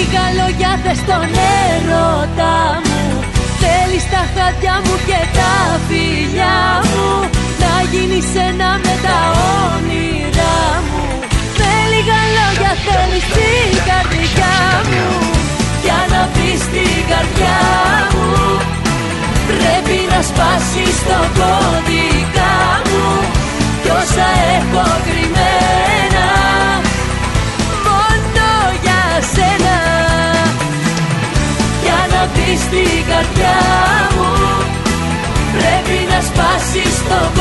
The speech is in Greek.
λίγα λόγια θες στον έρωτα μου. Θέλεις τα χάτια μου και τα φιλιά μου, να γίνεις ένα με τα όνειρά μου. Με λίγα λόγια θέλεις την καρδιά μου. Για να βρεις την καρδιά μου πρέπει να σπάσεις το κώδικα μου. Κι όσα έχω κρυμμένα μόνο για σένα. Για να βρεις την καρδιά μου πρέπει να σπάσεις το